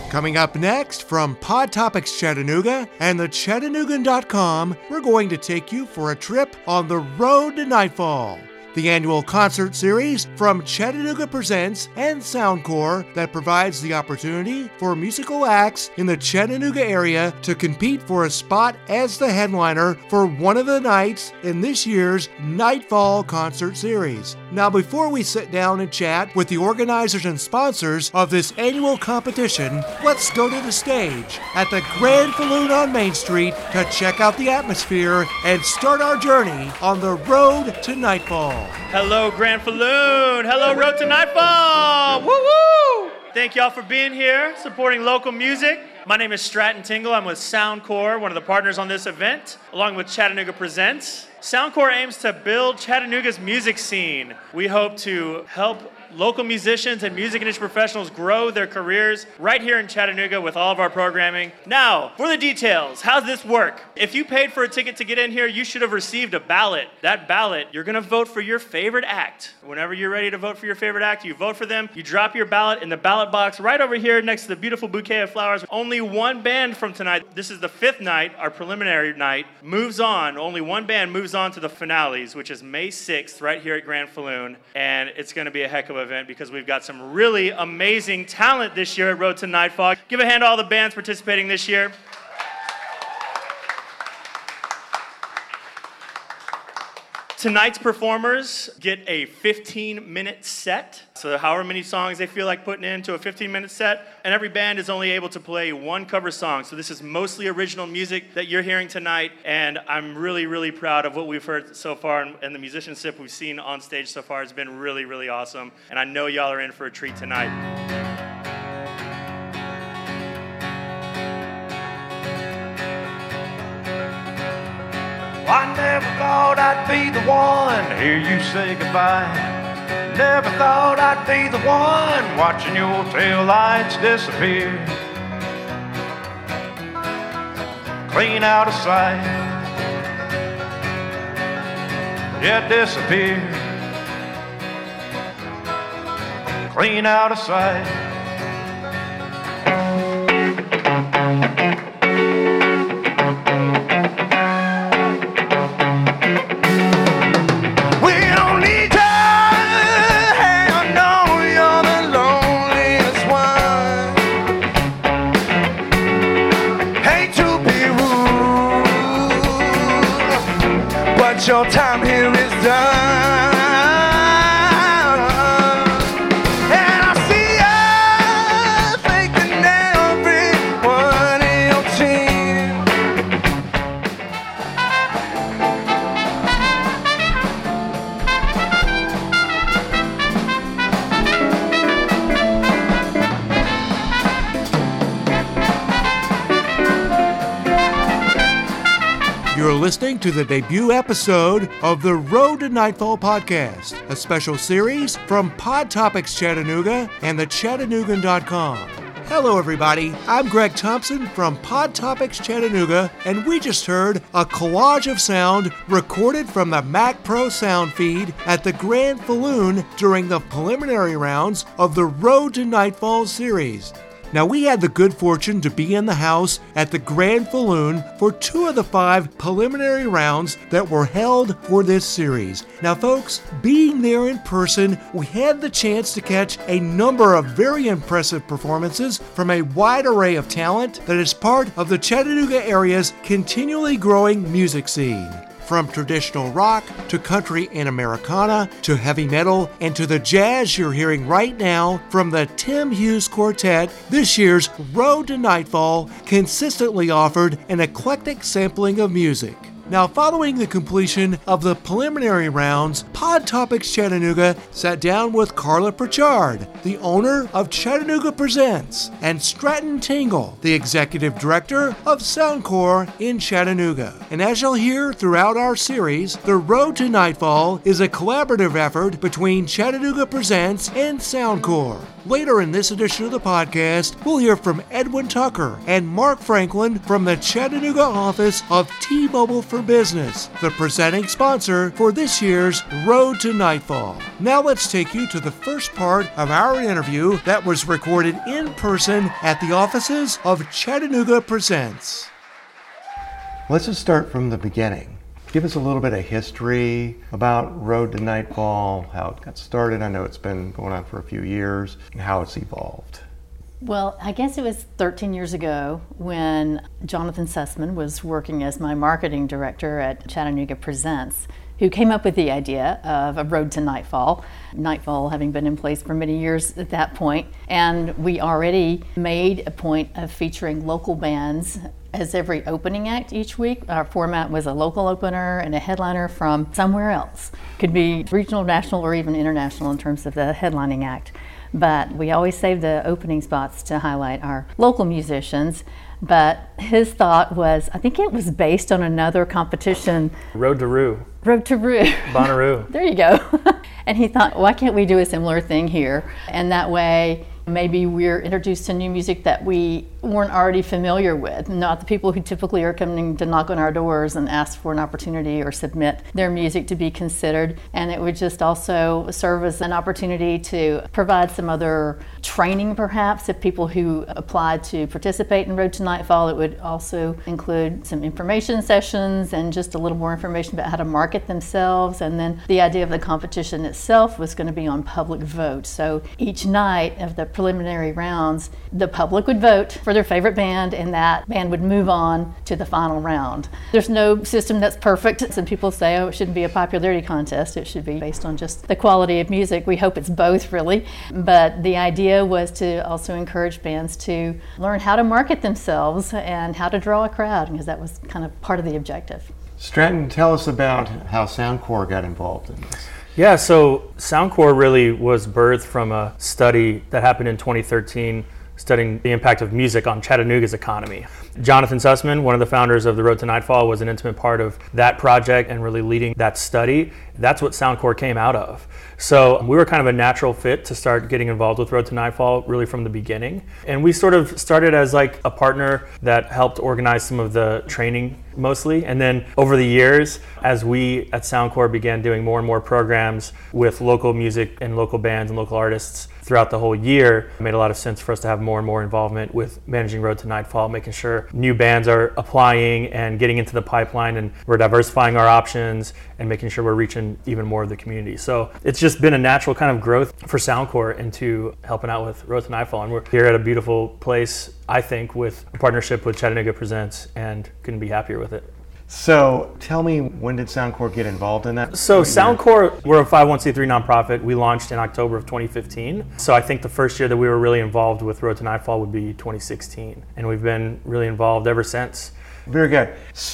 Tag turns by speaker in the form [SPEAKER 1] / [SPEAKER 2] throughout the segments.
[SPEAKER 1] Coming up next from Pod Topics Chattanooga and the Chattanoogan.com, we're going to take you for a trip on the road to Nightfall, the annual concert series from Chattanooga Presents and Soundcore that provides the opportunity for musical acts in the Chattanooga area to compete for a spot as the headliner for one of the nights in this year's Nightfall concert series. Now, before we sit down and chat with the organizers and sponsors of this annual competition, let's go to the stage at the Grand Falloon on Main Street to check out the atmosphere and start our journey on the road to Nightfall.
[SPEAKER 2] Hello, Grand Falloon. Hello, Road to Nightfall. Woo-woo! Thank y'all for being here, supporting local music. My name is Stratton Tingle. I'm with Soundcore, one of the partners on this event, along with Chattanooga Presents. Soundcore aims to build Chattanooga's music scene. We hope to help local musicians and music industry professionals grow their careers right here in Chattanooga with all of our programming. Now, for the details, how's this work? If you paid for a ticket to get in here, you should have received a ballot. That ballot, you're gonna vote for your favorite act. Whenever you're ready to vote for your favorite act, you vote for them, you drop your ballot in the ballot box right over here next to the beautiful bouquet of flowers. Only one band from tonight, this is the fifth night, our preliminary night, moves on. Only one band moves on to the finales, which is May 6th right here at Grand Falloon, and it's gonna be a heck of event because we've got some really amazing talent this year at Road to Nightfall. Give a hand to all the bands participating this year. Tonight's performers get a 15-minute set, so however many songs they feel like putting into a 15-minute set, and every band is only able to play one cover song, so this is mostly original music that you're hearing tonight, and I'm really, really proud of what we've heard so far, and the musicianship we've seen on stage so far has been really, really awesome, and I know y'all are in for a treat tonight.
[SPEAKER 3] I never thought I'd be the one to hear you say goodbye. Never thought I'd be the one watching your tail lights disappear, clean out of sight. Yeah, disappear, clean out of sight. Your time here is done, and I see you thinking everyone in your team.
[SPEAKER 1] You're listening to the debut episode of the Road to Nightfall podcast, a special series from Pod Topics Chattanooga and the Chattanoogan.com. Hello, everybody. I'm Greg Thompson from Pod Topics Chattanooga, and we just heard a collage of sound recorded from the Mac Pro sound feed at the Grand Falloon during the preliminary rounds of the Road to Nightfall series. Now, we had the good fortune to be in the house at the Grand Falloon for 2 of the 5 preliminary rounds that were held for this series. Now, folks, being there in person, we had the chance to catch a number of very impressive performances from a wide array of talent that is part of the Chattanooga area's continually growing music scene. From traditional rock to country and Americana to heavy metal and to the jazz you're hearing right now from the Tim Hughes Quartet, this year's Road to Nightfall consistently offered an eclectic sampling of music. Now, following the completion of the preliminary rounds, Pod Topics Chattanooga sat down with Carla Pritchard, the owner of Chattanooga Presents, and Stratton Tingle, the executive director of Soundcore in Chattanooga. And as you'll hear throughout our series, the Road to Nightfall is a collaborative effort between Chattanooga Presents and Soundcore. Later in this edition of the podcast, we'll hear from Edwin Tucker and Mark Franklin from the Chattanooga office of T-Mobile for for Business, the presenting sponsor for this year's Road to Nightfall. Now let's take you to the first part of our interview that was recorded in person at the offices of Chattanooga Presents. Let's just start from the beginning. Give us a little bit of history about Road to Nightfall, how it got started. I know it's been going on for a few years, and how it's evolved.
[SPEAKER 4] Well, I guess it was 13 years ago when Jonathan Sussman was working as my marketing director at Chattanooga Presents, who came up with the idea of a Road to Nightfall. Nightfall having been in place for many years at that point, and we already made a point of featuring local bands as every opening act each week. Our format was a local opener and a headliner from somewhere else. Could be regional, national, or even international in terms of the headlining act. But we always save the opening spots to highlight our local musicians. But his thought was, I think it was based on another competition.
[SPEAKER 5] Road to Rue.
[SPEAKER 4] Road to Rue.
[SPEAKER 5] Bonnaroo.
[SPEAKER 4] There you go. And he thought, why can't we do a similar thing here? And that way, maybe we're introduced to new music that we weren't already familiar with, not the people who typically are coming to knock on our doors and ask for an opportunity or submit their music to be considered. And it would just also serve as an opportunity to provide some other training, perhaps, if people who applied to participate in Road to Nightfall. It would also include some information sessions and just a little more information about how to market themselves. And then the idea of the competition itself was going to be on public vote. So each night of the preliminary rounds, the public would vote for their favorite band, and that band would move on to the final round. There's no system that's perfect. Some people say, oh, it shouldn't be a popularity contest. It should be based on just the quality of music. We hope it's both, really. But the idea was to also encourage bands to learn how to market themselves and how to draw a crowd, because that was kind of part of the objective.
[SPEAKER 1] Stratton, tell us about how Soundcore got involved in this.
[SPEAKER 5] Yeah, so Soundcore really was birthed from a study that happened in 2013, studying the impact of music on Chattanooga's economy. Jonathan Sussman, one of the founders of the Road to Nightfall, was an intimate part of that project and really leading that study. That's what Soundcore came out of. So we were kind of a natural fit to start getting involved with Road to Nightfall really from the beginning. And we sort of started as like a partner that helped organize some of the training mostly. And then over the years, as we at Soundcore began doing more and more programs with local music and local bands and local artists throughout the whole year, it made a lot of sense for us to have more and more involvement with managing Road to Nightfall, making sure new bands are applying and getting into the pipeline, and we're diversifying our options and making sure we're reaching even more of the community. So it's just been a natural kind of growth for Soundcore into helping out with Road to Nightfall. And we're here at a beautiful place, I think, with a partnership with Chattanooga Presents, and couldn't be happier with it.
[SPEAKER 1] So tell me, when did Soundcore get involved in that?
[SPEAKER 5] So Soundcore, we're a 501c3 nonprofit. We launched in October of 2015. So I think the first year that we were really involved with Road to Nightfall would be 2016. And we've been really involved ever since.
[SPEAKER 1] Very good.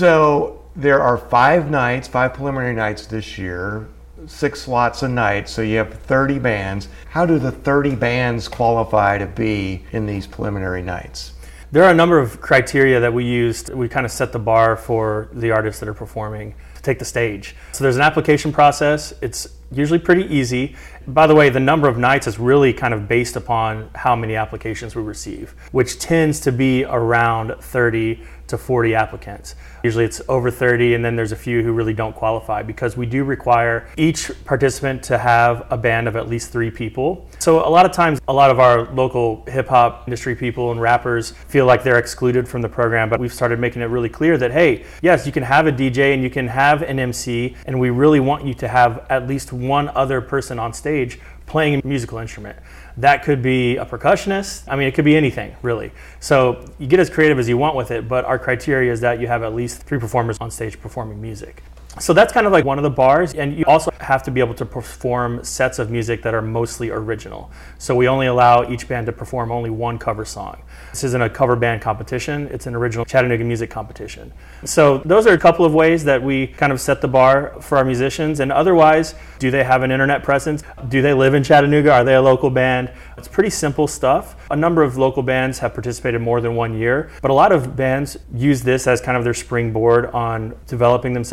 [SPEAKER 1] So there are 5 preliminary nights this year, 6 slots a night, so you have 30 bands. How do the 30 bands qualify to be in these preliminary nights?
[SPEAKER 5] There are a number of criteria that we used. We kind of set the bar for the artists that are performing to take the stage. So there's an application process. It's usually pretty easy. By the way, the number of nights is really kind of based upon how many applications we receive, which tends to be around 30 to 40 applicants. Usually it's over 30, and then there's a few who really don't qualify, because we do require each participant to have a band of at least 3 people. So a lot of times, a lot of our local hip hop industry people and rappers feel like they're excluded from the program, but we've started making it really clear that, hey, yes, you can have a DJ and you can have an MC, and we really want you to have at least one other person on stage playing a musical instrument. That could be a percussionist. I mean, it could be anything, really. So you get as creative as you want with it, but our criteria is that you have at least 3 performers on stage performing music. So that's kind of like one of the bars, and you also have to be able to perform sets of music that are mostly original. So we only allow each band to perform only one cover song. This isn't a cover band competition, it's an original Chattanooga music competition. So those are a couple of ways that we kind of set the bar for our musicians. And otherwise, do they have an internet presence? Do they live in Chattanooga? Are they a local band? It's pretty simple stuff. A number of local bands have participated more than 1 year, but a lot of bands use this as kind of their springboard on developing themselves professionally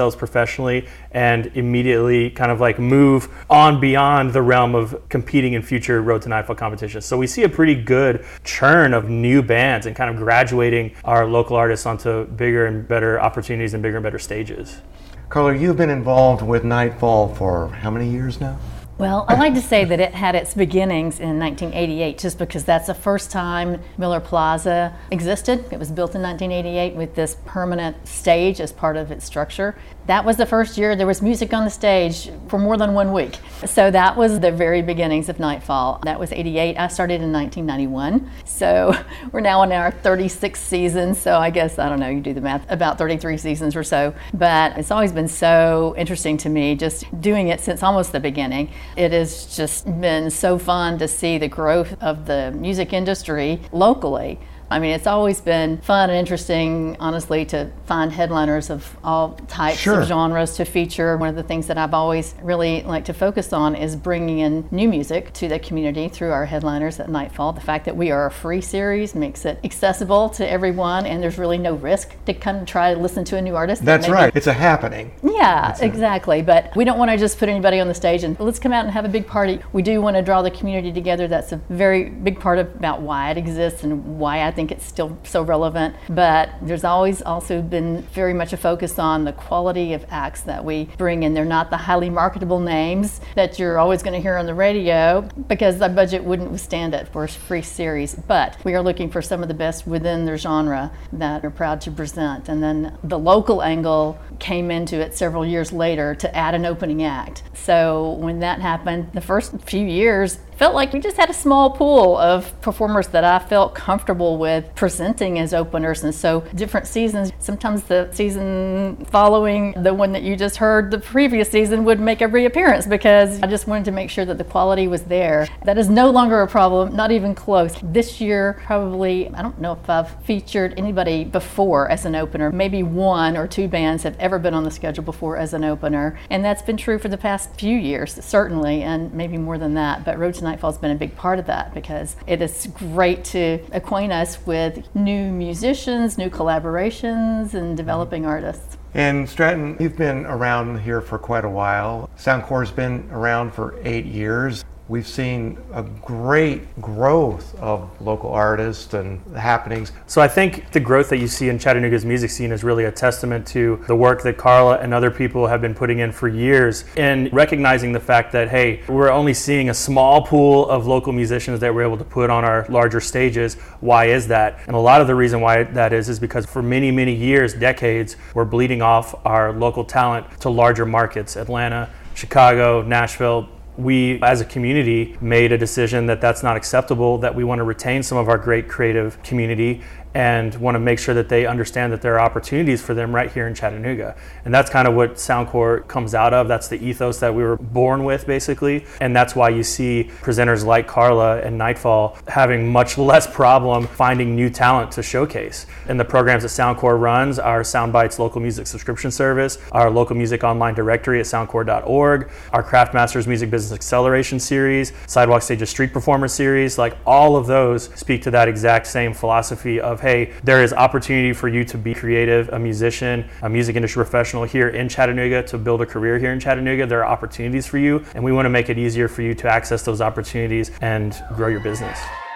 [SPEAKER 5] professionally and immediately kind of like move on beyond the realm of competing in future Road to Nightfall competitions. So we see a pretty good churn of new bands and kind of graduating our local artists onto bigger and better opportunities and bigger and better stages.
[SPEAKER 1] Carla, you've been involved with Nightfall for how many years now?
[SPEAKER 4] Well, I like to say that it had its beginnings in 1988, just because that's the first time Miller Plaza existed. It was built in 1988 with this permanent stage as part of its structure. That was the first year there was music on the stage for more than 1 week. So that was the very beginnings of Nightfall. That was 88. I started in 1991. So we're now in our 36th season. So I guess, I don't know, you do the math, about 33 seasons or so. But it's always been so interesting to me, just doing it since almost the beginning. It has just been so fun to see the growth of the music industry locally. I mean, it's always been fun and interesting, honestly, to find headliners of all types of genres to feature. One of the things that I've always really liked to focus on is bringing in new music to the community through our headliners at Nightfall. The fact that we are a free series makes it accessible to everyone, and there's really no risk to come and try to listen to a new artist.
[SPEAKER 1] That's right. It's a happening.
[SPEAKER 4] Yeah, exactly. But we don't want to just put anybody on the stage and let's come out and have a big party. We do want to draw the community together. That's a very big part about why it exists and why I think it's still so relevant. But there's always also been very much a focus on the quality of acts that we bring in. They're not the highly marketable names that you're always going to hear on the radio because the budget wouldn't withstand it for a free series. But we are looking for some of the best within their genre that are proud to present. And then the local angle came into it several years later to add an opening act. So when that happened, the first few years, felt like we just had a small pool of performers that I felt comfortable with presenting as openers. And so different seasons, sometimes the season following the one that you just heard the previous season would make a reappearance because I just wanted to make sure that the quality was there. That is no longer a problem, not even close. This year, probably, I don't know if I've featured anybody before as an opener. Maybe 1 or 2 bands have ever been on the schedule before as an opener. And that's been true for the past few years, certainly, and maybe more than that. But Road to Nightfall's been a big part of that because it is great to acquaint us with new musicians, new collaborations, and developing artists.
[SPEAKER 1] And Stratton, you've been around here for quite a while. Soundcore's been around for 8 years. We've seen a great growth of local artists and happenings.
[SPEAKER 5] So I think the growth that you see in Chattanooga's music scene is really a testament to the work that Carla and other people have been putting in for years in recognizing the fact that, hey, we're only seeing a small pool of local musicians that we're able to put on our larger stages. Why is that? And a lot of the reason why that is because for many, many years, decades, we're bleeding off our local talent to larger markets, Atlanta, Chicago, Nashville. We, as a community, made a decision that that's not acceptable, that we want to retain some of our great creative community and want to make sure that they understand that there are opportunities for them right here in Chattanooga. And that's kind of what Soundcore comes out of. That's the ethos that we were born with, basically. And that's why you see presenters like Carla and Nightfall having much less problem finding new talent to showcase. And the programs that Soundcore runs, our Soundbites local music subscription service, our local music online directory at soundcore.org, our Craft Masters Music Business Acceleration series, Sidewalk Stages Street Performer series, like all of those speak to that exact same philosophy of, hey, there is opportunity for you to be creative, a musician, a music industry professional here in Chattanooga, to build a career here in Chattanooga. There are opportunities for you, and we want to make it easier for you to access those opportunities and grow your business.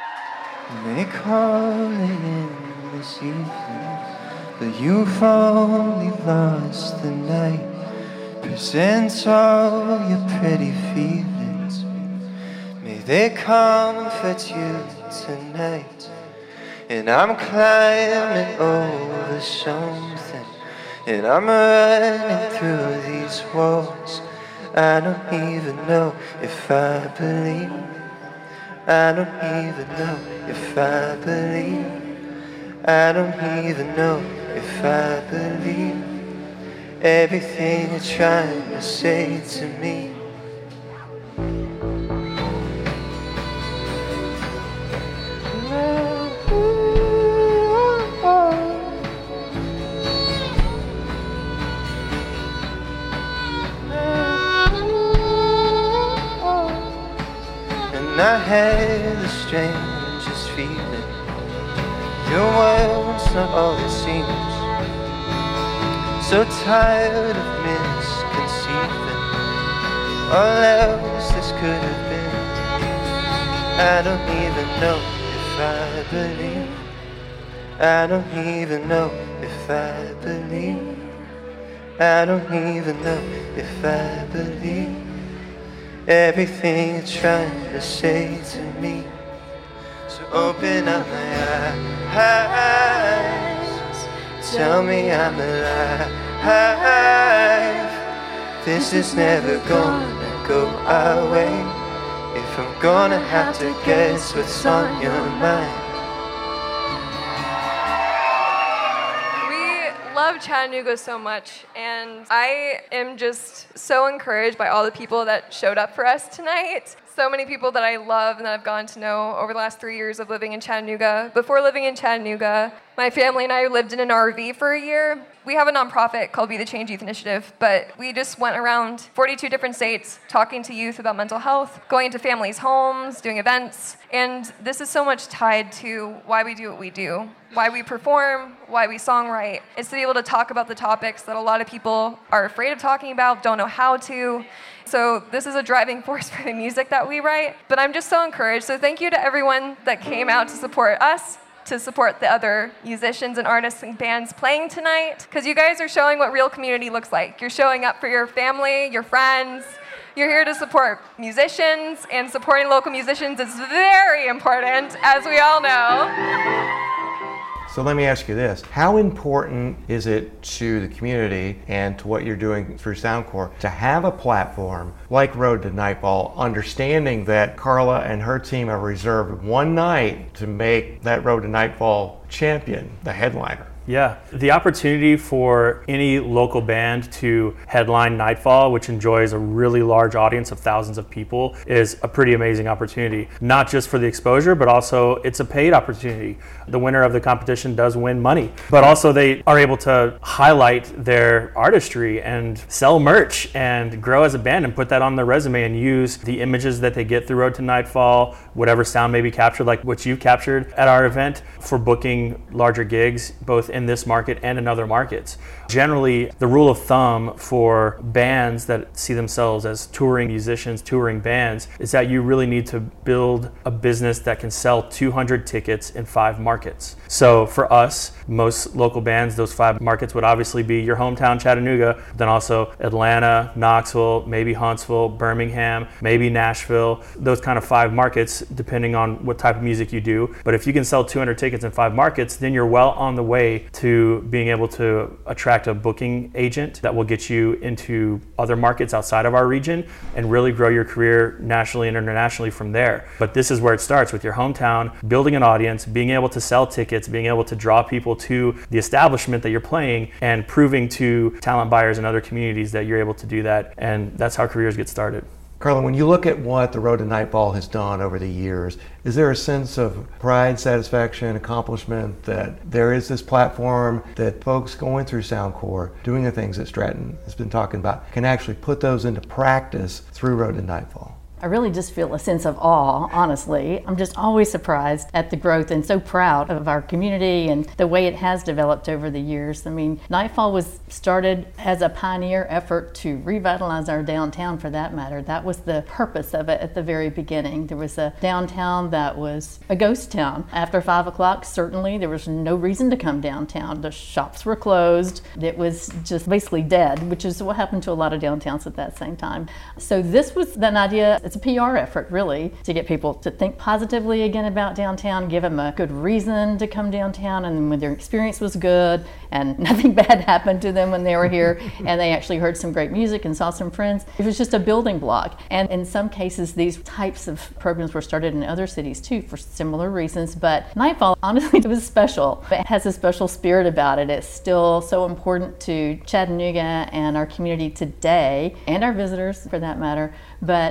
[SPEAKER 6] They call it in the season, but you've only lost the night. Present all your pretty feelings. May they comfort you tonight. And I'm climbing over something, and I'm running through these walls. I don't even know if I believe. I don't even know if I believe. I don't even know if I believe everything you're trying to say to me. And I had the strangest feeling. Your world's not all it seems. So tired of misconceiving all else this could have been. I don't even know if I believe. I don't even know if I believe. I don't even know if I believe everything you're trying to say to me. So open up my eyes, tell me I'm alive. This is never gonna go our way. If I'm gonna have to guess what's on your mind.
[SPEAKER 7] Love Chattanooga so much, and I am just so encouraged by all the people that showed up for us tonight. So many people that I love and that I've gotten to know over the last 3 years of living in Chattanooga. Before living in Chattanooga, my family and I lived in an RV for a year. We have a nonprofit called Be the Change Youth Initiative, but we just went around 42 different states talking to youth about mental health, going into families' homes, doing events, and this is so much tied to why we do what we do, why we perform, why we songwrite. It's to be able to talk about the topics that a lot of people are afraid of talking about, don't know how to. So this is a driving force for the music that we write, but I'm just so encouraged. So thank you to everyone that came out to support us, to support the other musicians and artists and bands playing tonight, because you guys are showing what real community looks like. You're showing up for your family, your friends. You're here to support musicians, and supporting local musicians is very important, as we all know.
[SPEAKER 1] So let me ask you this. How important is it to the community and to what you're doing through Soundcore to have a platform like Road to Nightfall, understanding that Carla and her team have reserved one night to make that Road to Nightfall champion, the headliner?
[SPEAKER 5] Yeah, the opportunity for any local band to headline Nightfall, which enjoys a really large audience of thousands of people, is a pretty amazing opportunity. Not just for the exposure, but also it's a paid opportunity. The winner of the competition does win money, but also they are able to highlight their artistry and sell merch and grow as a band and put that on their resume and use the images that they get through Road to Nightfall, whatever sound may be captured, like what you've captured at our event, for booking larger gigs, both in this market and in other markets. Generally, the rule of thumb for bands that see themselves as touring musicians, touring bands, is that you really need to build a business that can sell 200 tickets in 5 markets. So for us, most local bands, those 5 markets would obviously be your hometown Chattanooga, then also Atlanta, Knoxville, maybe Huntsville, Birmingham, maybe Nashville, those kind of 5 markets, depending on what type of music you do. But if you can sell 200 tickets in 5 markets, then you're well on the way to being able to attract a booking agent that will get you into other markets outside of our region and really grow your career nationally and internationally from there. But this is where it starts, with your hometown, building an audience, being able to sell tickets, being able to draw people to the establishment that you're playing, and proving to talent buyers in other communities that you're able to do that. And that's how careers get started.
[SPEAKER 1] Carla, when you look at what the Road to Nightfall has done over the years, is there a sense of pride, satisfaction, accomplishment that there is this platform that folks going through Soundcore, doing the things that Stratton has been talking about, can actually put those into practice through Road to Nightfall?
[SPEAKER 4] I really just feel a sense of awe, honestly. I'm just always surprised at the growth and so proud of our community and the way it has developed over the years. I mean, Nightfall was started as a pioneer effort to revitalize our downtown, for that matter. That was the purpose of it at the very beginning. There was a downtown that was a ghost town. After 5 o'clock, certainly there was no reason to come downtown. The shops were closed. It was just basically dead, which is what happened to a lot of downtowns at that same time. So this was an idea. It's a PR effort, really, to get people to think positively again about downtown, give them a good reason to come downtown, and when their experience was good and nothing bad happened to them when they were here and they actually heard some great music and saw some friends. It was just a building block. And in some cases, these types of programs were started in other cities too for similar reasons. But Nightfall, honestly, it was special. It has a special spirit about it. It's still so important to Chattanooga and our community today, and our visitors for that matter. But it sounds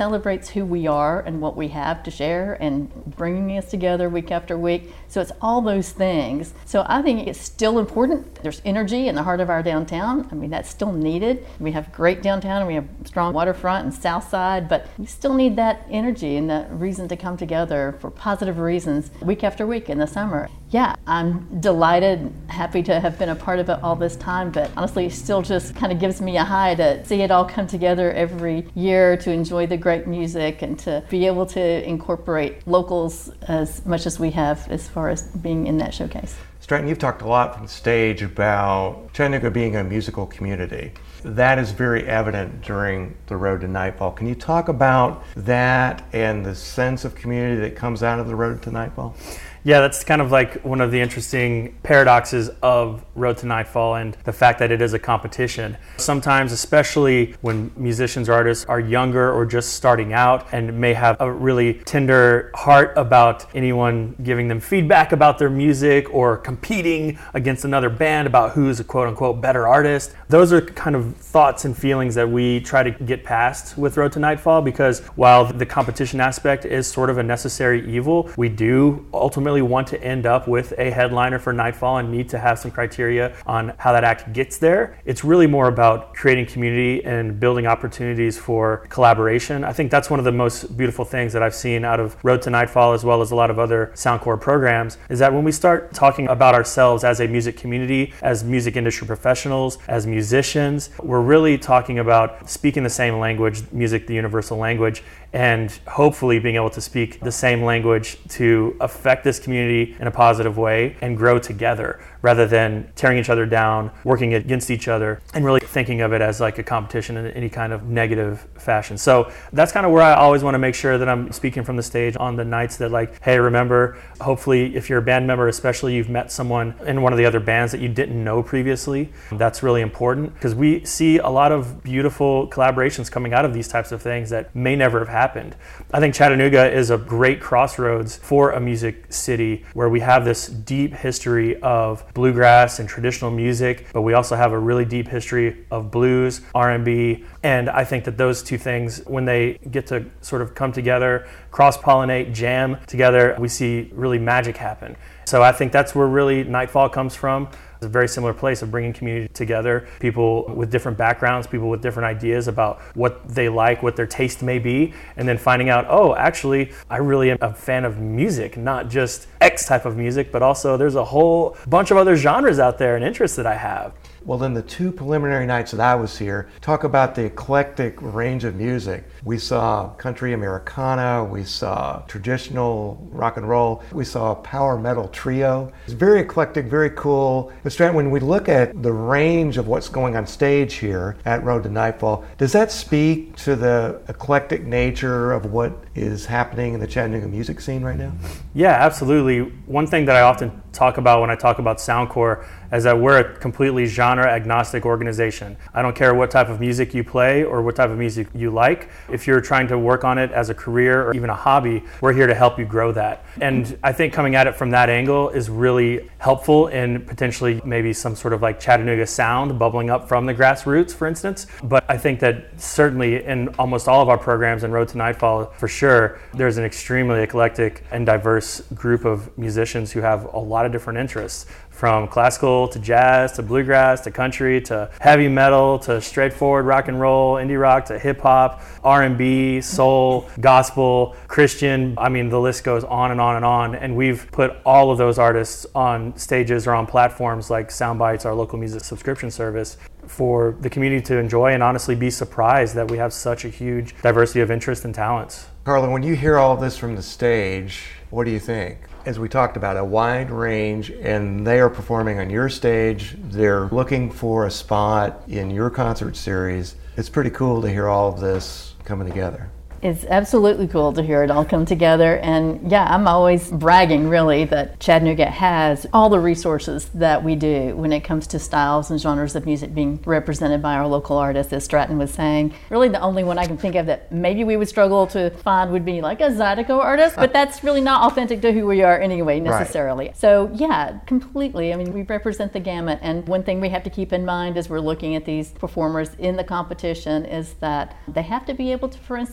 [SPEAKER 4] celebrates who we are and what we have to share and bringing us together week after week. So it's all those things. So I think it's still important. There's energy in the heart of our downtown. I mean, that's still needed. We have great downtown and we have strong waterfront and south side, but we still need that energy and that reason to come together for positive reasons week after week in the summer. Yeah, I'm delighted, happy to have been a part of it all this time, but honestly, it still just kind of gives me a high to see it all come together every year, to enjoy the great music and to be able to incorporate locals as much as we have as far as being in that showcase.
[SPEAKER 1] Stratton, you've talked a lot from the stage about Chattanooga being a musical community. That is very evident during the Road to Nightfall. Can you talk about that and the sense of community that comes out of the Road to Nightfall?
[SPEAKER 5] Yeah, that's kind of like one of the interesting paradoxes of Road to Nightfall and the fact that it is a competition. Sometimes, especially when musicians or artists are younger or just starting out and may have a really tender heart about anyone giving them feedback about their music or competing against another band about who's a quote-unquote better artist. Those are kind of thoughts and feelings that we try to get past with Road to Nightfall, because while the competition aspect is sort of a necessary evil, we do ultimately want to end up with a headliner for Nightfall and need to have some criteria on how that act gets there. It's really more about creating community and building opportunities for collaboration. I think that's one of the most beautiful things that I've seen out of Road to Nightfall, as well as a lot of other Soundcore programs, is that when we start talking about ourselves as a music community, as music industry professionals, as musicians, we're really talking about speaking the same language, music, the universal language, and hopefully being able to speak the same language to affect this community in a positive way and grow together, rather than tearing each other down, working against each other, and really thinking of it as like a competition in any kind of negative fashion. So that's kind of where I always want to make sure that I'm speaking from the stage on the nights that, like, hey, remember, hopefully if you're a band member, especially, you've met someone in one of the other bands that you didn't know previously. That's really important, because we see a lot of beautiful collaborations coming out of these types of things that may never have happened. I think Chattanooga is a great crossroads for a music city where we have this deep history of bluegrass and traditional music, but we also have a really deep history of blues, R&B, and I think that those two things, when they get to sort of come together, cross-pollinate, jam together, we see really magic happen. So I think that's where really Nightfall comes from. It's a very similar place of bringing community together, people with different backgrounds, people with different ideas about what they like, what their taste may be, and then finding out, oh, actually, I really am a fan of music, not just X type of music, but also there's a whole bunch of other genres out there and interests that I have.
[SPEAKER 1] Well, then the two preliminary nights that I was here, talk about the eclectic range of music. We saw country Americana, we saw traditional rock and roll, we saw a power metal trio. It's very eclectic, very cool. But Stratton, when we look at the range of what's going on stage here at Road to Nightfall, does that speak to the eclectic nature of what is happening in the Chattanooga music scene right now?
[SPEAKER 5] Yeah, absolutely. One thing that I often talk about when I talk about Soundcore is that we're a completely genre agnostic organization. I don't care what type of music you play or what type of music you like. If you're trying to work on it as a career or even a hobby, we're here to help you grow that. And I think coming at it from that angle is really helpful in potentially maybe some sort of like Chattanooga sound bubbling up from the grassroots, for instance. But I think that certainly in almost all of our programs in Road to Nightfall, for sure, there's an extremely eclectic and diverse group of musicians who have a lot of different interests, from classical to jazz to bluegrass to country to heavy metal to straightforward rock and roll, indie rock to hip hop, R&B, soul, gospel, Christian. I mean, the list goes on and on and on. And we've put all of those artists on stages or on platforms like Soundbites, our local music subscription service, for the community to enjoy and honestly be surprised that we have such a huge diversity of interests and talents.
[SPEAKER 1] Carla, when you hear all of this from the stage, what do you think? As we talked about, a wide range, and they are performing on your stage. They're looking for a spot in your concert series. It's pretty cool to hear all of this coming together.
[SPEAKER 4] It's absolutely cool to hear it all come together. And yeah, I'm always bragging really that Chattanooga has all the resources that we do when it comes to styles and genres of music being represented by our local artists, as Stratton was saying. Really the only one I can think of that maybe we would struggle to find would be like a Zydeco artist, but that's really not authentic to who we are anyway necessarily. Right. So yeah, completely. I mean, we represent the gamut. And one thing we have to keep in mind as we're looking at these performers in the competition is that they have to be able to, for instance,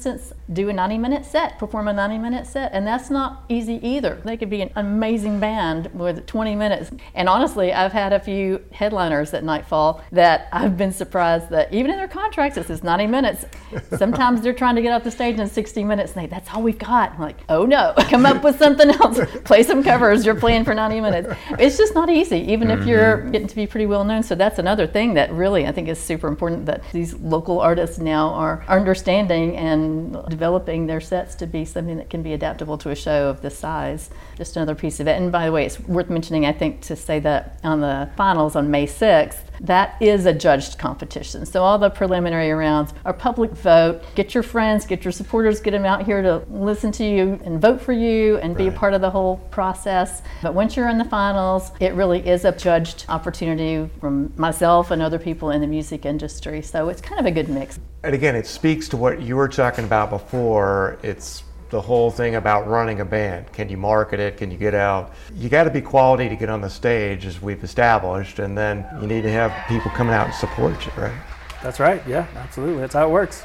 [SPEAKER 4] do a 90-minute set, perform a 90-minute set, and that's not easy either. They could be an amazing band with 20 minutes. And honestly, I've had a few headliners at Nightfall that I've been surprised that even in their contracts it says 90 minutes. Sometimes they're trying to get off the stage in 60 minutes and that's all we've got. I'm like, oh no, come up with something else. Play some covers, you're playing for 90 minutes. It's just not easy, even if you're getting to be pretty well known. So that's another thing that really I think is super important, that these local artists now are understanding and developing their sets to be something that can be adaptable to a show of this size. Just another piece of it. And by the way, it's worth mentioning, I think, to say that on the finals on May 6th, that is a judged competition. So all the preliminary rounds are public vote. Get your friends, get your supporters, get them out here to listen to you and vote for you and be a part of the whole process. But once you're in the finals, it really is a judged opportunity from myself and other people in the music industry. So it's kind of a good mix.
[SPEAKER 1] And again, it speaks to what you were talking about before. It's the whole thing about running a band. Can you market it? Can you get out? You got to be quality to get on the stage, as we've established, and then you need to have people coming out and support you, right?
[SPEAKER 5] That's right. Yeah, absolutely. That's how it works.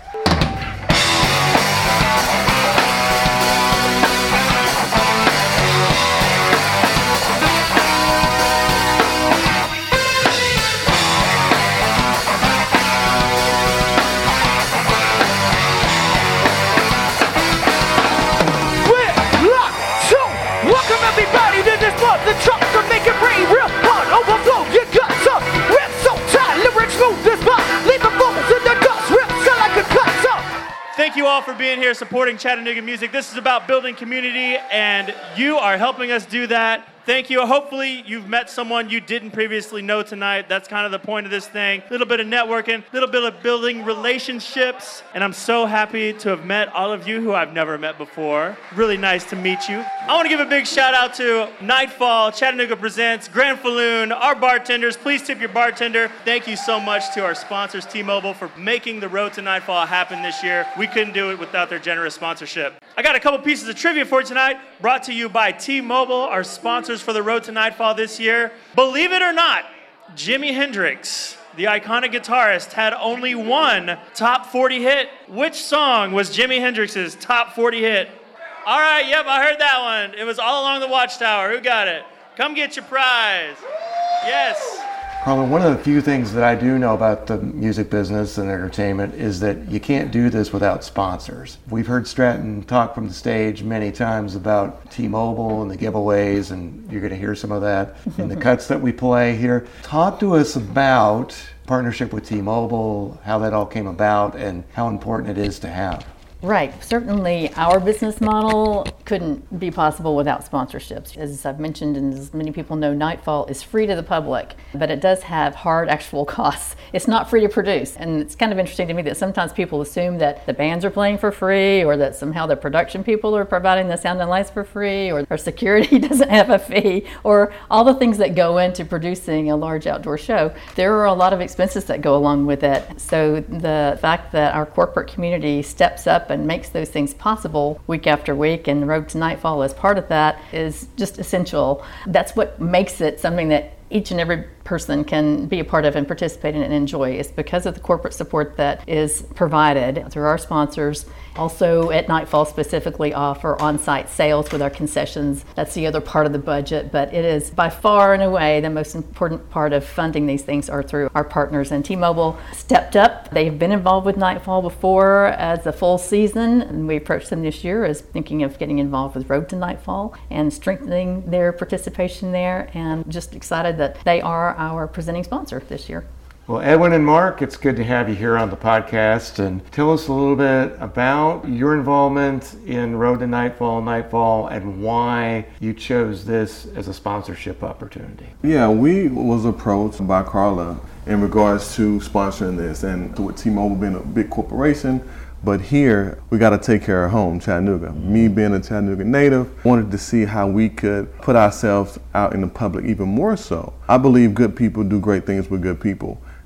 [SPEAKER 8] The trucks are making rain real hard, overflow your guts up. Rip so tight, lyrics move this spot. Leave the vocals in the dust, rip sound like a cut up.
[SPEAKER 2] Thank you all for being here supporting Chattanooga music. This is about building community, and you are helping us do that. Thank you. Hopefully you've met someone you didn't previously know tonight. That's kind of the point of this thing. A little bit of networking, a little bit of building relationships. And I'm so happy to have met all of you who I've never met before. Really nice to meet you. I want to give a big shout out to Nightfall, Chattanooga Presents, Grand Falloon, our bartenders. Please tip your bartender. Thank you so much to our sponsors, T-Mobile, for making the Road to Nightfall happen this year. We couldn't do it without their generous sponsorship. I got a couple pieces of trivia for you tonight, brought to you by T-Mobile, our sponsors for the Road to Nightfall this year. Believe it or not, Jimi Hendrix, the iconic guitarist, had only one top 40 hit. Which song was Jimi Hendrix's top 40 hit? All right, yep, I heard that one. It was All Along the Watchtower. Who got it? Come get your prize. Yes.
[SPEAKER 1] Harlan, one of the few things that I do know about the music business and entertainment is that you can't do this without sponsors. We've heard Stratton talk from the stage many times about T-Mobile and the giveaways, and you're going to hear some of that in the cuts that we play here. Talk to us about partnership with T-Mobile, how that all came about, and how important it is to have.
[SPEAKER 4] Right. Certainly our business model couldn't be possible without sponsorships. As I've mentioned, and as many people know, Nightfall is free to the public, but it does have hard actual costs. It's not free to produce. And it's kind of interesting to me that sometimes people assume that the bands are playing for free, or that somehow the production people are providing the sound and lights for free, or security doesn't have a fee, or all the things that go into producing a large outdoor show. There are a lot of expenses that go along with it. So the fact that our corporate community steps up and makes those things possible week after week, and Road to Nightfall as part of that, is just essential. That's what makes it something that each and every person can be a part of and participate in and enjoy. It's because of the corporate support that is provided through our sponsors. Also at Nightfall specifically offer on-site sales with our concessions. That's the other part of the budget, but it is by far and away the most important part of funding these things are through our partners. And T-Mobile stepped up. They've been involved with Nightfall before as a full season, and we approached them this year as thinking of getting involved with Road to Nightfall and strengthening their participation there, and just excited that they are our presenting sponsor this year.
[SPEAKER 1] Well, Edwin and Mark, it's good to have you here on the podcast, and tell us a little bit about your involvement in Road to Nightfall, and why you chose this as a sponsorship opportunity.
[SPEAKER 9] Yeah, we was approached by Carla in regards to sponsoring this, and with T-Mobile being a big corporation, but here we got to take care of home, Chattanooga. Me being a Chattanooga native, wanted to see how we could put ourselves out in the public even more so. I believe good people do great things with good people.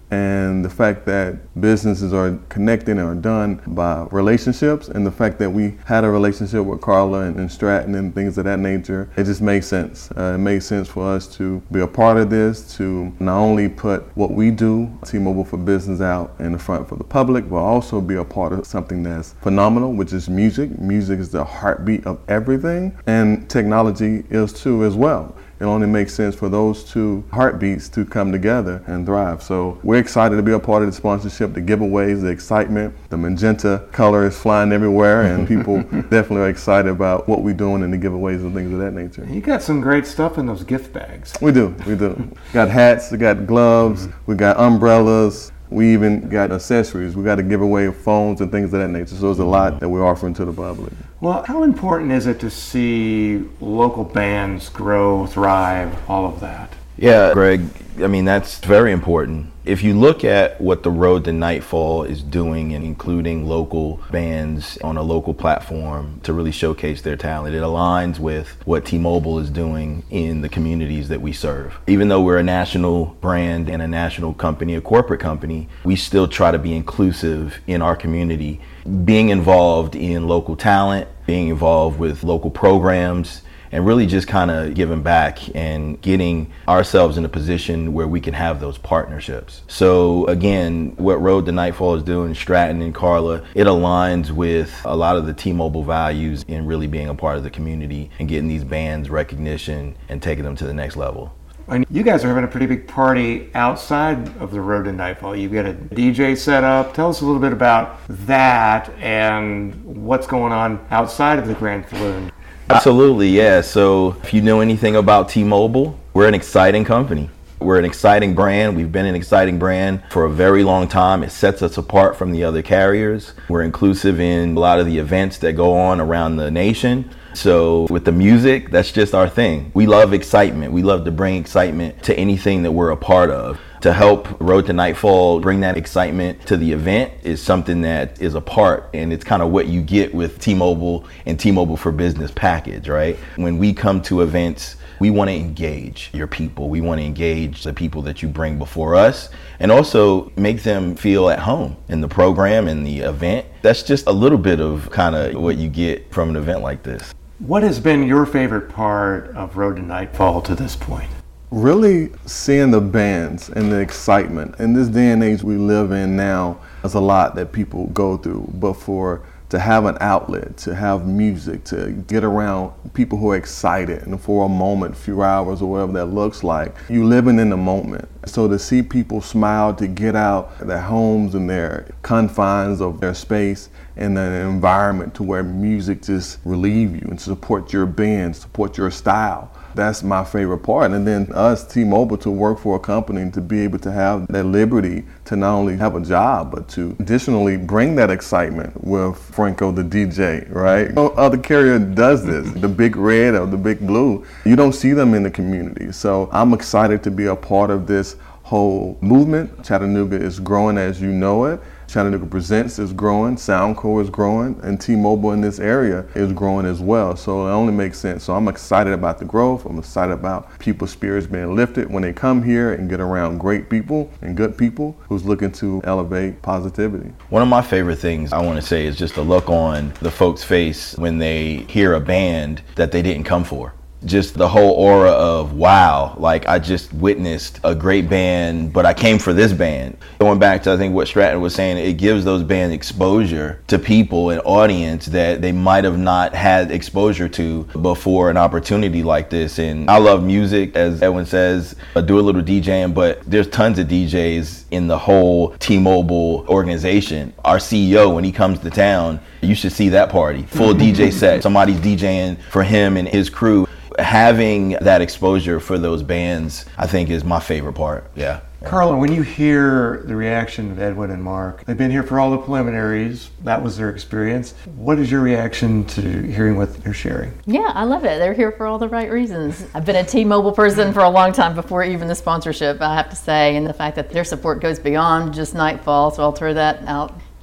[SPEAKER 9] And the fact that businesses are connected and are done by relationships, and the fact that we had a relationship with Carla and Stratton and things of that nature, it just made sense. It made sense for us to be a part of this, to not only put what we do, T-Mobile for Business, out in the front for the public, but also be a part of something that's phenomenal, which is music. Music is the heartbeat of everything, and technology is too as well. It only makes sense for those two heartbeats to come together and thrive. So we're excited to be a part of the sponsorship, the giveaways, the excitement. The magenta color is flying everywhere, and people definitely are excited about what we're doing and the giveaways and things of that nature.
[SPEAKER 10] You got some great stuff in those gift bags.
[SPEAKER 9] We do. Got hats, we got gloves, we got umbrellas. We even got accessories. We got to give away phones and things of that nature. So there's a lot that we're offering to the public.
[SPEAKER 10] Well, how important is it to see local bands grow, thrive, all of that?
[SPEAKER 11] Yeah, Greg, I mean, that's very important. If you look at what the Road to Nightfall is doing, and including local bands on a local platform to really showcase their talent, it aligns with what T-Mobile is doing in the communities that we serve. Even though we're a national brand and a national company, a corporate company, we still try to be inclusive in our community, being involved in local talent, being involved with local programs, and really just kind of giving back and getting ourselves in a position where we can have those partnerships. So again, what Road to Nightfall is doing, Stratton and Carla, it aligns with a lot of the T-Mobile values in really being a part of the community and getting these bands recognition and taking them to the next level.
[SPEAKER 10] And you guys are having a pretty big party outside of the Road to Nightfall. You've got a DJ set up. Tell us a little bit about that and what's going on outside of the Grand Saloon.
[SPEAKER 11] Absolutely, yeah. So if you know anything about T-Mobile, we're an exciting company. We're an exciting brand. We've been an exciting brand for a very long time. It sets us apart from the other carriers. We're inclusive in a lot of the events that go on around the nation. So with the music, that's just our thing. We love excitement. We love to bring excitement to anything that we're a part of. To help Road to Nightfall bring that excitement to the event is something that is a part, and it's kind of what you get with T-Mobile and T-Mobile for Business package, right? When we come to events, we want to engage your people. We want to engage the people that you bring before us, and also make them feel at home in the program and the event. That's just a little bit of kind of what you get from an event like this.
[SPEAKER 10] What has been your favorite part of Road to Nightfall to this point?
[SPEAKER 9] Really seeing the bands and the excitement. In this day and age we live in now, there's a lot that people go through, but to have an outlet, to have music, to get around people who are excited, and for a moment, few hours or whatever that looks like, you living in the moment. So to see people smile, to get out their homes and their confines of their space and an environment to where music just relieve you and support your band, support your style. That's my favorite part. And then us, T-Mobile, to work for a company and to be able to have that liberty to not only have a job, but to additionally bring that excitement with Franco, the DJ, right? No other carrier does this. The Big Red or the Big Blue, you don't see them in the community. So I'm excited to be a part of this whole movement. Chattanooga is growing as you know it. Chattanooga Presents is growing, Soundcore is growing, and T-Mobile in this area is growing as well. So it only makes sense. So I'm excited about the growth. I'm excited about people's spirits being lifted when they come here and get around great people and good people who's looking to elevate positivity.
[SPEAKER 11] One of my favorite things I want to say is just the look on the folks' face when they hear a band that they didn't come for. Just the whole aura of, wow, like I just witnessed a great band, but I came for this band. Going back to, I think, what Stratton was saying, it gives those bands exposure to people and audience that they might have not had exposure to before an opportunity like this. And I love music, as Edwin says, I do a little DJing, but there's tons of DJs in the whole T-Mobile organization. Our CEO, when he comes to town, you should see that party. Full DJ set. Somebody's DJing for him and his crew. Having that exposure for those bands, I think, is my favorite part. Yeah.
[SPEAKER 10] Carla, when you hear the reaction of Edwin and Mark, they've been here for all the preliminaries. That was their experience. What is your reaction to hearing what they're sharing?
[SPEAKER 4] Yeah, I love it. They're here for all the right reasons. I've been a T-Mobile person for a long time before even the sponsorship, I have to say, and the fact that their support goes beyond just Nightfall, so I'll throw that out.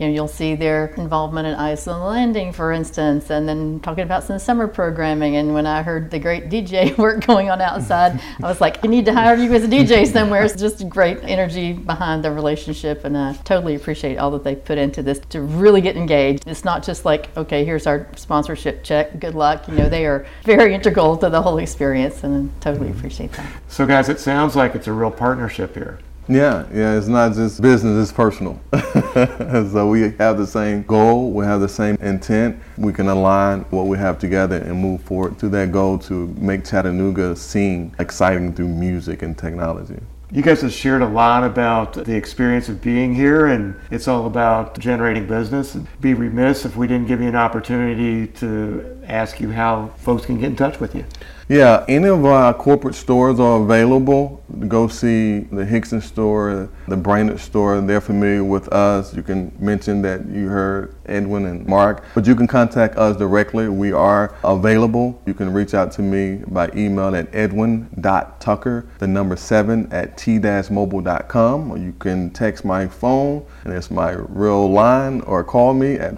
[SPEAKER 4] You'll see their involvement in Iceland Landing, for instance, and then talking about some summer programming. And when I heard the great DJ work going on outside, I was like, I need to hire you as a DJ somewhere. It's just great energy behind the relationship, and I totally appreciate all that they put into this to really get engaged. It's not just like, okay, here's our sponsorship check, good luck. They are very integral to the whole experience, and I totally appreciate that.
[SPEAKER 10] So guys, it sounds like it's a real partnership here.
[SPEAKER 9] Yeah, it's not just business, it's personal. So we have the same goal, we have the same intent. We can align what we have together and move forward to that goal to make Chattanooga seem exciting through music and technology.
[SPEAKER 10] You guys have shared a lot about the experience of being here, and it's all about generating business. It'd be remiss if we didn't give you an opportunity to ask you how folks can get in touch with you.
[SPEAKER 9] Yeah, any of our corporate stores are available. Go see the Hickson store, the Brainerd store. They're familiar with us. You can mention that you heard Edwin and Mark, but you can contact us directly. We are available. You can reach out to me by email at edwin.tucker7@t-mobile.com, or you can text my phone, and it's my real line, or call me at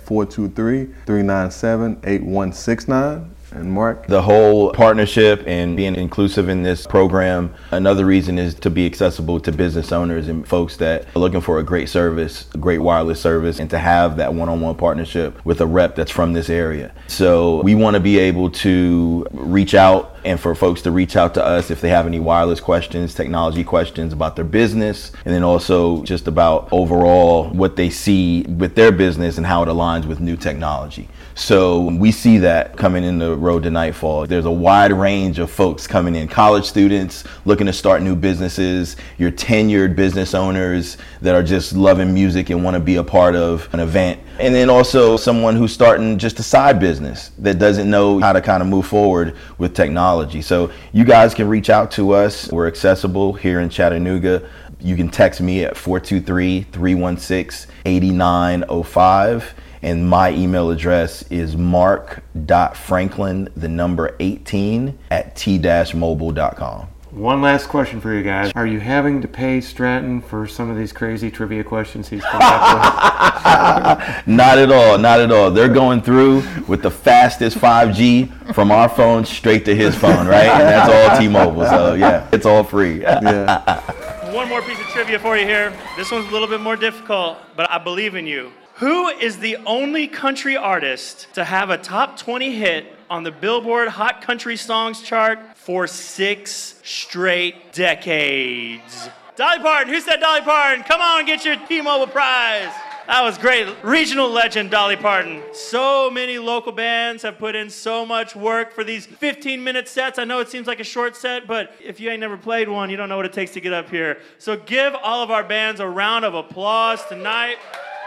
[SPEAKER 9] 423-397-8169. And Mark?
[SPEAKER 11] The whole partnership and being inclusive in this program, another reason is to be accessible to business owners and folks that are looking for a great service, a great wireless service, and to have that one-on-one partnership with a rep that's from this area. So we want to be able to reach out, and for folks to reach out to us if they have any wireless questions, technology questions about their business, and then also just about overall what they see with their business and how it aligns with new technology. So we see that coming in the Road to Nightfall. There's a wide range of folks coming in, college students looking to start new businesses, your tenured business owners that are just loving music and want to be a part of an event, and then also someone who's starting just a side business that doesn't know how to kind of move forward with technology. So you guys can reach out to us. We're accessible here in Chattanooga. You can text me at 423-316-8905. And my email address is mark.franklin18@t-mobile.com.
[SPEAKER 10] One last question for you guys. Are you having to pay Stratton for some of these crazy trivia questions he's come up with?
[SPEAKER 11] Not at all, not at all. They're going through with the fastest 5G from our phone straight to his phone, right? And that's all T-Mobile, so yeah, it's all free.
[SPEAKER 2] One more piece of trivia for you here. This one's a little bit more difficult, but I believe in you. Who is the only country artist to have a top 20 hit on the Billboard Hot Country Songs chart for 6 straight decades? Dolly Parton. Who said Dolly Parton? Come on, get your T-Mobile prize. That was great. Regional legend Dolly Parton. So many local bands have put in so much work for these 15-minute sets. I know it seems like a short set, but if you ain't never played one, you don't know what it takes to get up here. So give all of our bands a round of applause tonight.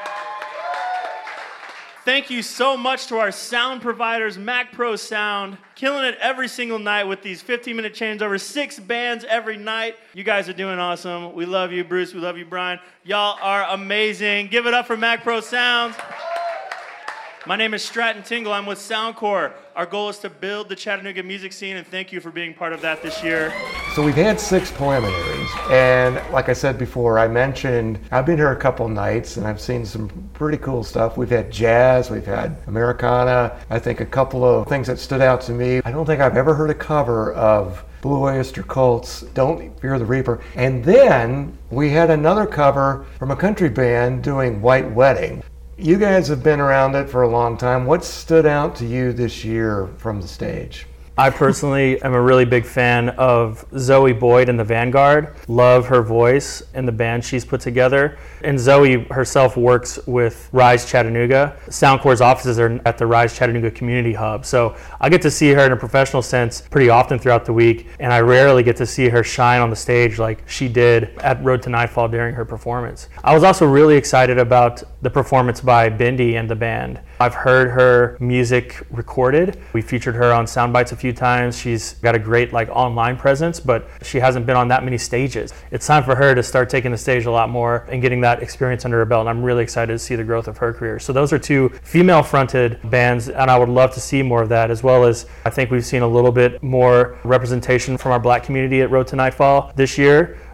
[SPEAKER 2] Thank you so much to our sound providers, Mac Pro Sound, killing it every single night with these 15-minute chains, over 6 bands every night. You guys are doing awesome. We love you, Bruce. We love you, Brian. Y'all are amazing. Give it up for Mac Pro Sounds. My name is Stratton Tingle. I'm with Soundcore. Our goal is to build the Chattanooga music scene, and thank you for being part of that this year.
[SPEAKER 10] So we've had 6 preliminaries, and like I said before, I mentioned I've been here a couple nights and I've seen some pretty cool stuff. We've had jazz, we've had Americana. I think a couple of things that stood out to me, I don't think I've ever heard a cover of Blue Oyster Cult's Don't Fear the Reaper. And then we had another cover from a country band doing White Wedding. You guys have been around it for a long time. What stood out to you this year from the stage?
[SPEAKER 5] I personally am a really big fan of Zoe Boyd in the Vanguard. Love her voice and the band she's put together. And Zoe herself works with Rise Chattanooga. Soundcore's offices are at the Rise Chattanooga Community Hub. So I get to see her in a professional sense pretty often throughout the week, and I rarely get to see her shine on the stage like she did at Road to Nightfall during her performance. I was also really excited about the performance by Bindi and the band. I've heard her music recorded. We featured her on Soundbites a few times. She's got a great online presence, but she hasn't been on that many stages. It's time for her to start taking the stage a lot more and getting that experience under her belt, and I'm really excited to see the growth of her career. So those are 2 female-fronted bands, and I would love to see more of that, as well as I think we've seen a little bit more representation from our Black community at Road to Nightfall this year.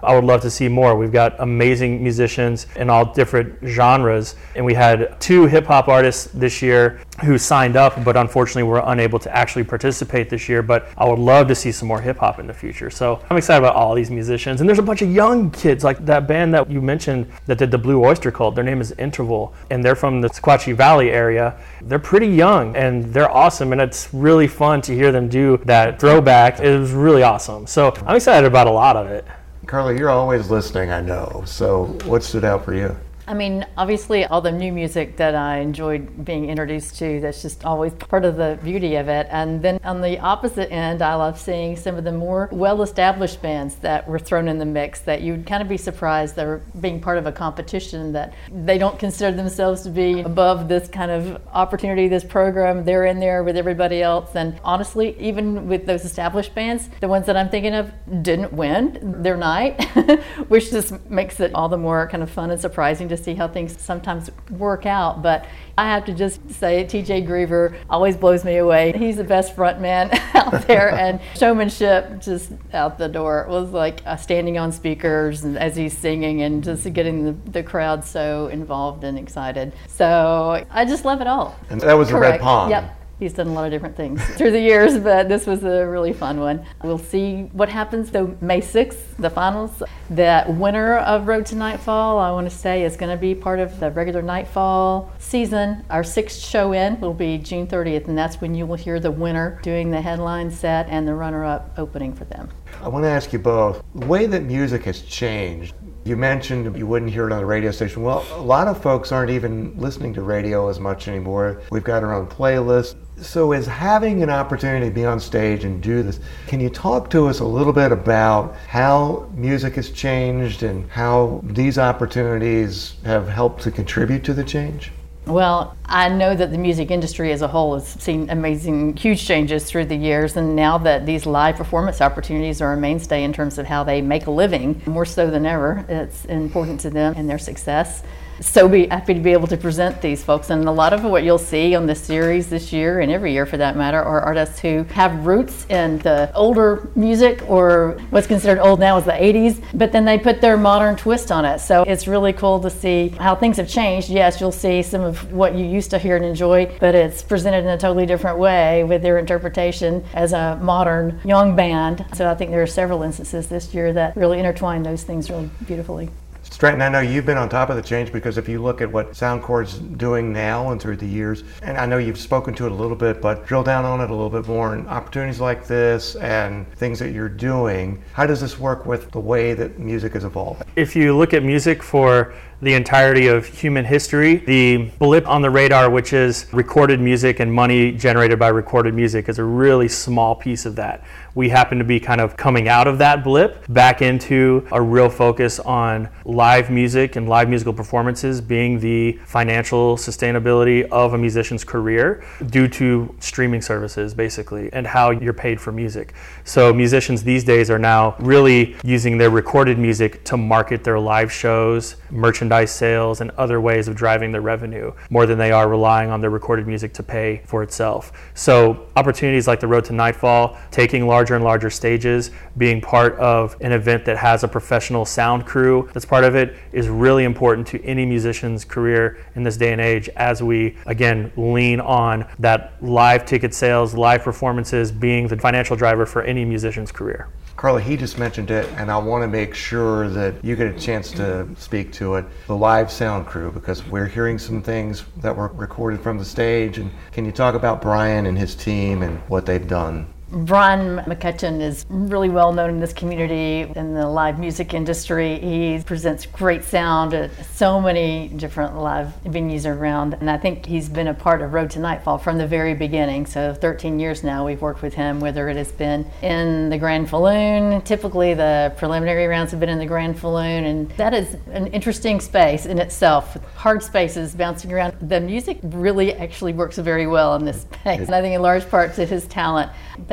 [SPEAKER 5] I would love to see more. We've got amazing musicians in all different genres, and we had 2 hip-hop artists this year who signed up, but unfortunately were unable to actually participate this year. But I would love to see some more hip-hop in the future. So I'm excited about all these musicians. And there's a bunch of young kids, like that band that you mentioned that did the Blue Oyster Cult. Their name is Interval, and they're from the Sequatchie Valley area. They're pretty young, and they're awesome, and it's really fun to hear them do that throwback. It was really awesome. So I'm excited about a lot of it.
[SPEAKER 10] Carla, you're always listening, I know. So what stood out for you?
[SPEAKER 4] I mean, obviously, all the new music that I enjoyed being introduced to, that's just always part of the beauty of it. And then on the opposite end, I love seeing some of the more well-established bands that were thrown in the mix that you'd kind of be surprised they're being part of a competition, that they don't consider themselves to be above this kind of opportunity, this program. They're in there with everybody else. And honestly, even with those established bands, the ones that I'm thinking of didn't win their night, which just makes it all the more kind of fun and surprising to see how things sometimes work out. But I have to just say, TJ Griever always blows me away. He's the best front man out there, and showmanship just out the door. It was like standing on speakers and as he's singing and just getting the crowd so involved and excited. So I just love it all.
[SPEAKER 10] And that was
[SPEAKER 4] Correct.
[SPEAKER 10] a Red Pond.
[SPEAKER 4] Yep. He's done a lot of different things through the years, but this was a really fun one. We'll see what happens. So May 6th, the finals. The winner of Road to Nightfall, I want to say, is going to be part of the regular Nightfall season. Our 6th show in will be June 30th, and that's when you will hear the winner doing the headline set and the runner-up opening for them.
[SPEAKER 10] I want to ask you both, the way that music has changed. You mentioned you wouldn't hear it on the radio station. Well, a lot of folks aren't even listening to radio as much anymore. We've got our own playlist. So is having an opportunity to be on stage and do this, can you talk to us a little bit about how music has changed and how these opportunities have helped to contribute to the change?
[SPEAKER 4] Well, I know that the music industry as a whole has seen amazing, huge changes through the years, and now that these live performance opportunities are a mainstay in terms of how they make a living, more so than ever, it's important to them and their success. So be happy to be able to present these folks. And a lot of what you'll see on this series this year, and every year for that matter, are artists who have roots in the older music, or what's considered old now as the 80s, but then they put their modern twist on it. So it's really cool to see how things have changed. Yes, you'll see some of what you used to hear and enjoy, but it's presented in a totally different way with their interpretation as a modern young band. So I think there are several instances this year that really intertwine those things really beautifully.
[SPEAKER 10] Stratton, I know you've been on top of the change, because if you look at what Soundcore's doing now and through the years, and I know you've spoken to it a little bit, but drill down on it a little bit more, and opportunities like this and things that you're doing, how does this work with the way that music is evolving?
[SPEAKER 5] If you look at music for the entirety of human history, the blip on the radar, which is recorded music and money generated by recorded music, is a really small piece of that. We happen to be kind of coming out of that blip back into a real focus on live music and live musical performances being the financial sustainability of a musician's career due to streaming services, basically, and how you're paid for music. So musicians these days are now really using their recorded music to market their live shows, merchandise sales, and other ways of driving their revenue, more than they are relying on their recorded music to pay for itself. So opportunities like the Road to Nightfall, taking larger and larger stages, being part of an event that has a professional sound crew that's part of it, is really important to any musician's career in this day and age, as we again lean on that live ticket sales, live performances being the financial driver for any musician's career.
[SPEAKER 10] Carla, he just mentioned it, and I want to make sure that you get a chance to speak to it, the live sound crew, because we're hearing some things that were recorded from the stage. And can you talk about Brian and his team and what they've done?
[SPEAKER 4] Brian McCutcheon is really well known in this community, in the live music industry. He presents great sound at so many different live venues around, and I think he's been a part of Road to Nightfall from the very beginning. So 13 years now we've worked with him, whether it has been in the Grand Falloon. Typically the preliminary rounds have been in the Grand Falloon, and that is an interesting space in itself, with hard spaces bouncing around. The music really actually works very well in this space, and I think in large part to his talent. But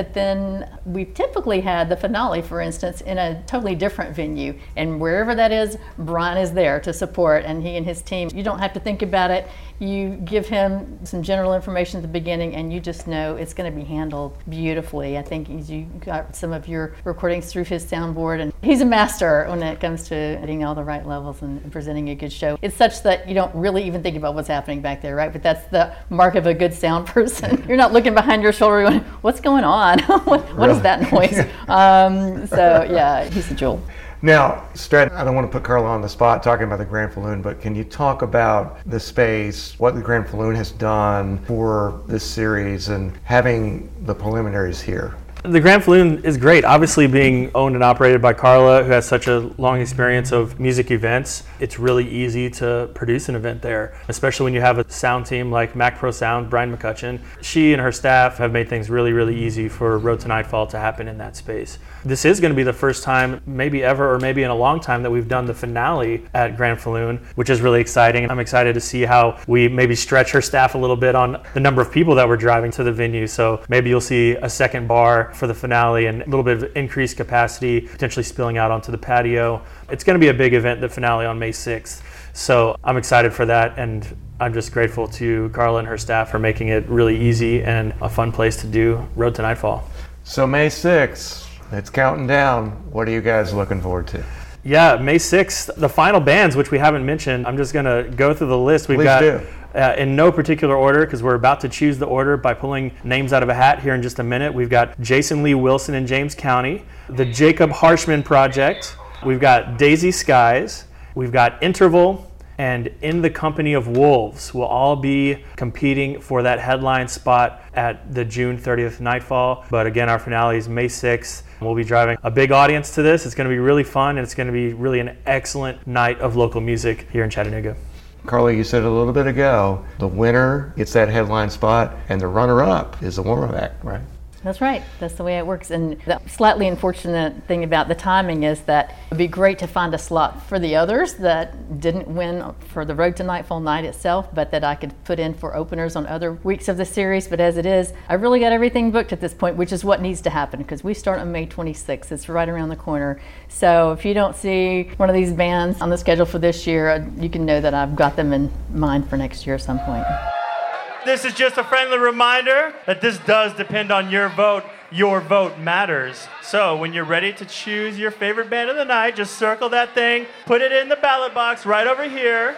[SPEAKER 4] but then we've typically had the finale, for instance, in a totally different venue. And wherever that is, Brian is there to support, and he and his team. You don't have to think about it. You give him some general information at the beginning, and you just know it's going to be handled beautifully. I think you got some of your recordings through his soundboard, and he's a master when it comes to hitting all the right levels and presenting a good show. It's such that you don't really even think about what's happening back there, right? But that's the mark of a good sound person. You're not looking behind your shoulder going, what's going on? what is that noise? So yeah, he's a jewel.
[SPEAKER 10] Now, Stratton, I don't want to put Carla on the spot talking about the Grand Falloon, but can you talk about the space, what the Grand Falloon has done for this series and having the preliminaries here?
[SPEAKER 5] The Grand Falloon is great. Obviously, being owned and operated by Carla, who has such a long experience of music events, it's really easy to produce an event there, especially when you have a sound team like Mac Pro Sound, Brian McCutcheon. She and her staff have made things really, really easy for Road to Nightfall to happen in that space. This is going to be the first time, maybe ever, or maybe in a long time, that we've done the finale at Grand Falloon, which is really exciting. I'm excited to see how we maybe stretch her staff a little bit on the number of people that we're driving to the venue. So maybe you'll see a second bar for the finale and a little bit of increased capacity, potentially spilling out onto the patio. It's going to be a big event, the finale on May 6th. So I'm excited for that, and I'm just grateful to Carla and her staff for making it really easy and a fun place to do Road to Nightfall.
[SPEAKER 10] So May 6th, it's counting down. What are you guys looking forward to?
[SPEAKER 5] Yeah, May 6th, the final bands, which we haven't mentioned. I'm just going to go through the list. We've got in no particular order, because we're about to choose the order by pulling names out of a hat here in just a minute. We've got Jason Lee Wilson in James County, the Jacob Harshman Project, we've got Daisy Skies, we've got Interval, and In the Company of Wolves will all be competing for that headline spot at the June 30th Nightfall. But again, our finale is May 6th. We'll be driving a big audience to this. It's going to be really fun, and it's going to be really an excellent night of local music here in Chattanooga.
[SPEAKER 10] Carly, you said a little bit ago, the winner gets that headline spot, and the runner-up is the warm-up act, right?
[SPEAKER 4] That's right. That's the way it works. And the slightly unfortunate thing about the timing is that it'd be great to find a slot for the others that didn't win for the Road to Nightfall night itself, but that I could put in for openers on other weeks of the series. But as it is, I really got everything booked at this point, which is what needs to happen, because we start on May 26th. It's right around the corner. So if you don't see one of these bands on the schedule for this year, you can know that I've got them in mind for next year at some point.
[SPEAKER 2] This is just a friendly reminder that this does depend on your vote. Your vote matters. So when you're ready to choose your favorite band of the night, just circle that thing, put it in the ballot box right over here.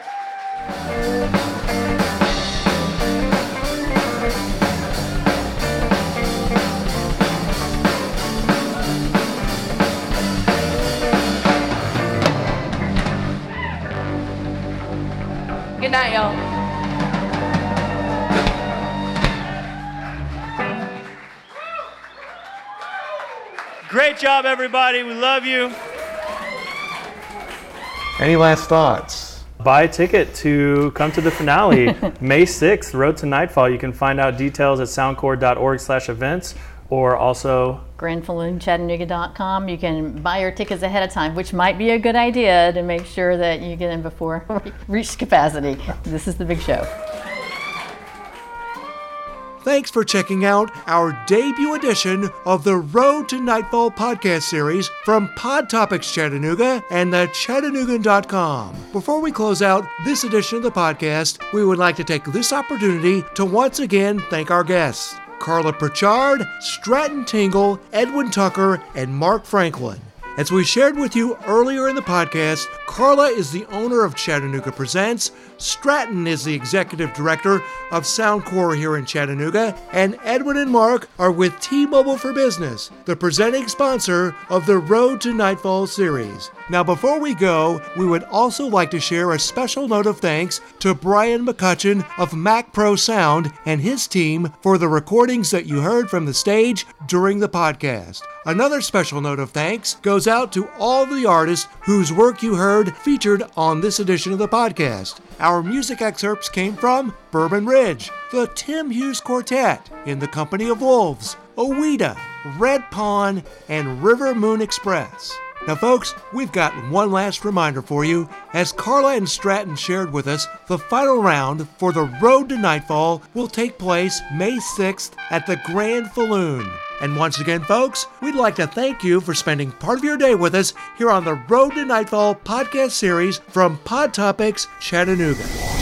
[SPEAKER 7] Good night, y'all.
[SPEAKER 2] Great job, everybody. We love you.
[SPEAKER 10] Any last thoughts?
[SPEAKER 5] Buy a ticket to come to the finale, May 6th, Road to Nightfall. You can find out details at soundcore.org/events, or also
[SPEAKER 4] GrandFalloonChattanooga.com. You can buy your tickets ahead of time, which might be a good idea to make sure that you get in before we reach capacity. This is the big show.
[SPEAKER 1] Thanks for checking out our debut edition of the Road to Nightfall podcast series from Pod Topics Chattanooga and the Chattanoogan.com. Before we close out this edition of the podcast, we would like to take this opportunity to once again thank our guests, Carla Pritchard, Stratton Tingle, Edwin Tucker, and Mark Franklin. As we shared with you earlier in the podcast, Carla is the owner of Chattanooga Presents, Stratton is the executive director of Soundcore here in Chattanooga, and Edwin and Mark are with T-Mobile for Business, the presenting sponsor of the Road to Nightfall series. Now, before we go, we would also like to share a special note of thanks to Brian McCutcheon of Mac Pro Sound and his team for the recordings that you heard from the stage during the podcast. Another special note of thanks goes out to all the artists whose work you heard featured on this edition of the podcast. Our music excerpts came from Bourbon Ridge, the Tim Hughes Quartet, In the Company of Wolves, Oweda, Red Pawn, and River Moon Express. Now folks, we've got one last reminder for you. As Carla and Stratton shared with us, the final round for the Road to Nightfall will take place May 6th at the Grand Falloon. And once again, folks, we'd like to thank you for spending part of your day with us here on the Road to Nightfall podcast series from Pod Topics Chattanooga.